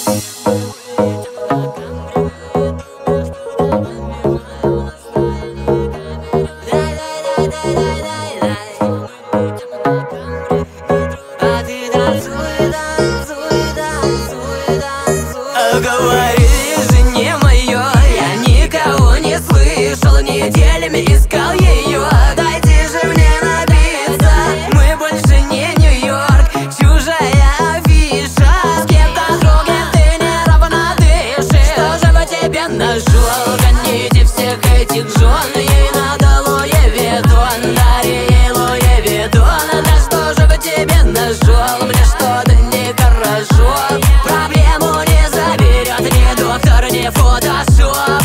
Говорили жене моей, я никого не слышал, неделями искал ее. Дайте же мне напиться, мы больше не Нью-Йорк, чужая афиша. С кем-то другим ты не равна дышишь. Что же по тебе нашел? Гоните всех этих жен, ей надо Луи Виттон, дари ей Луи Виттон. Да что же по тебе нашел? Мне что-то нехорошо. Проблему не заберет ни доктор, ни фотошоп.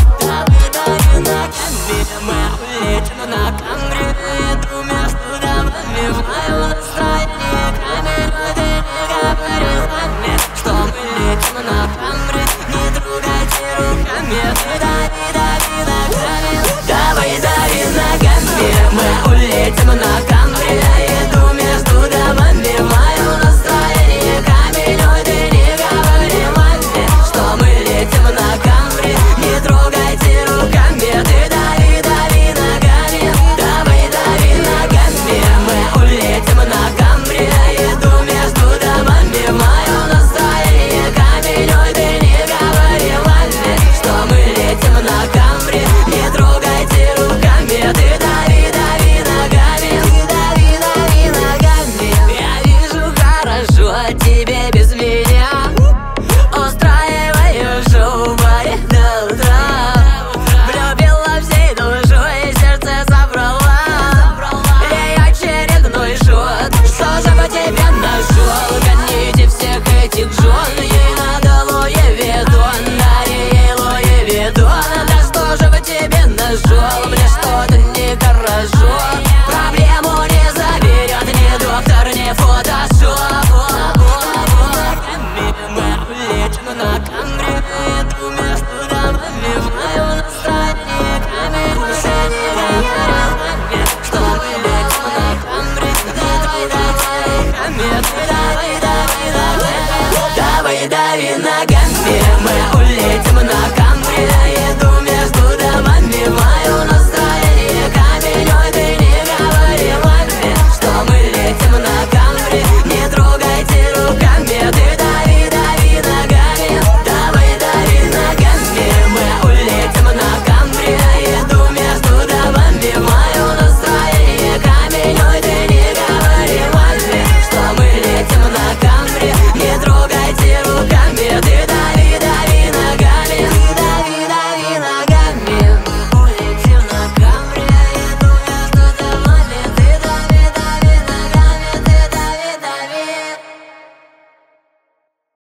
Мы улетим на Камри, иду между домами, в моем настроении камень. Но ты не говори с нами, что мы летим на Камри. Не трогайте руками, ты дави, дави ногами. Давай, дави ногами, мы улетим на Камри. Иду между домами, в моем настроении камень. Но ты не говори маме, что мы летим на Камри. Не трогайте руками, ты дави, дави ногами. Давай, дави ногами, мы улетим на Камри. Иду между домами, в моем настроении камень. Ой, ты не говори маме, что мы летим на Камри. Не трогайте руками, ты дави, дави ногами. Ты дави, дави ногами. Я вижу хорошо, тебе без меня